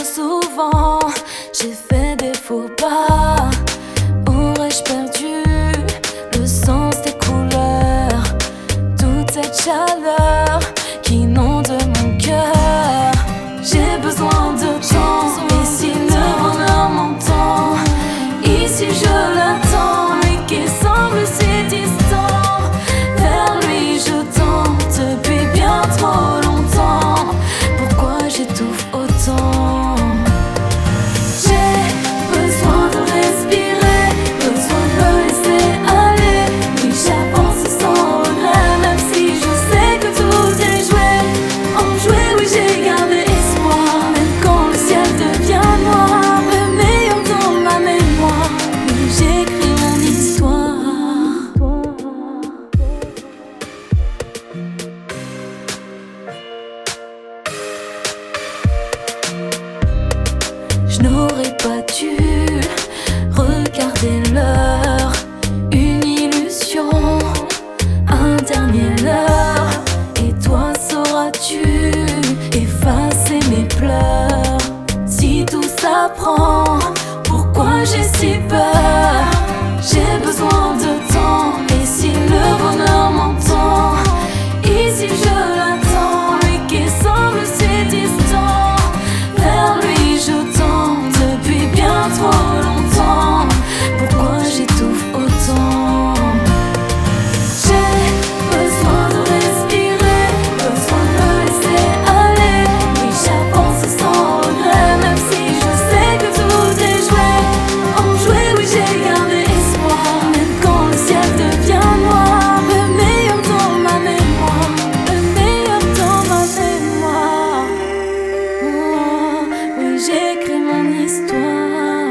souvent j'ai fait des faux pas. Aurais-je perdu le sens des couleurs, toute cette chaleur qui inonde mon cœur? J'ai besoin de temps, et si le bonheur m'entend, ici je l'attends, mais qui semble si distant, vers lui je tends depuis bien trop longtemps. Pourquoi j'étouffe autant? J'ai besoin de respirer, besoin de me laisser aller. Oui, j'avance sans regret, même si je sais que tout est joué. Enjoué, oui, j'ai gardé espoir, même quand le ciel devient noir. Le meilleur dans ma mémoire, oui, j'écris mon histoire. Je n'aurais pas dû regarder l'heure, une illusion, un dernier leurre. Et toi, sauras-tu effacer mes pleurs? Si tout s'apprend, pourquoi j'ai si peur? J'ai besoin de temps, et si le bonheur m'entend, ici je l'attends, mais qui semble si distant, vers lui je tends depuis bien trop longtemps. Pourquoi j'étouffe autant? J'ai besoin de respirer, besoin de me laisser aller. Oui, j'avance sans regret, même si je sais que tout est joué. Enjoué, oui, j'ai gardé espoir, même quand le ciel devient noir. Le meilleur dans ma mémoire, le meilleur dans ma mémoire. Oh, oui, j'écris mon histoire.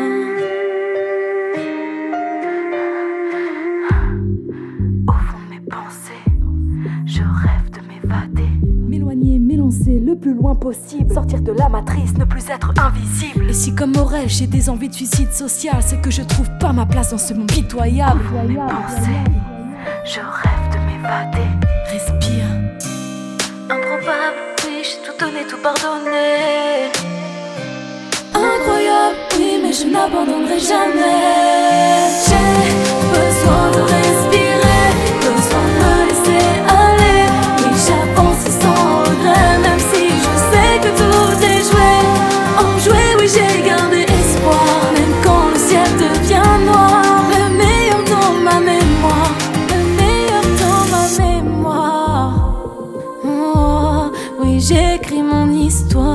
Au fond de mes pensées, je rêve de m'évader, M'éloigner, m'élancer le plus loin possible, sortir de la matrice, ne plus être invisible. Et si comme Morel j'ai des envies de suicide social, c'est que je trouve pas ma place dans ce monde pitoyable. au fond de mes pensées, je rêve de m'évader. Respire. Improbable, oui, j'ai tout donné, tout pardonné. Incroyable, oui, mais je n'abandonnerai jamais. J'ai besoin de respirer, besoin de me laisser aller. Oui, j'avance sans regret, même si je sais que tout est joué. Enjoué, oui, j'ai gardé espoir, même quand le ciel devient noir. Le meilleur dans ma mémoire, le meilleur dans ma mémoire. Oh, oui, j'écris mon histoire.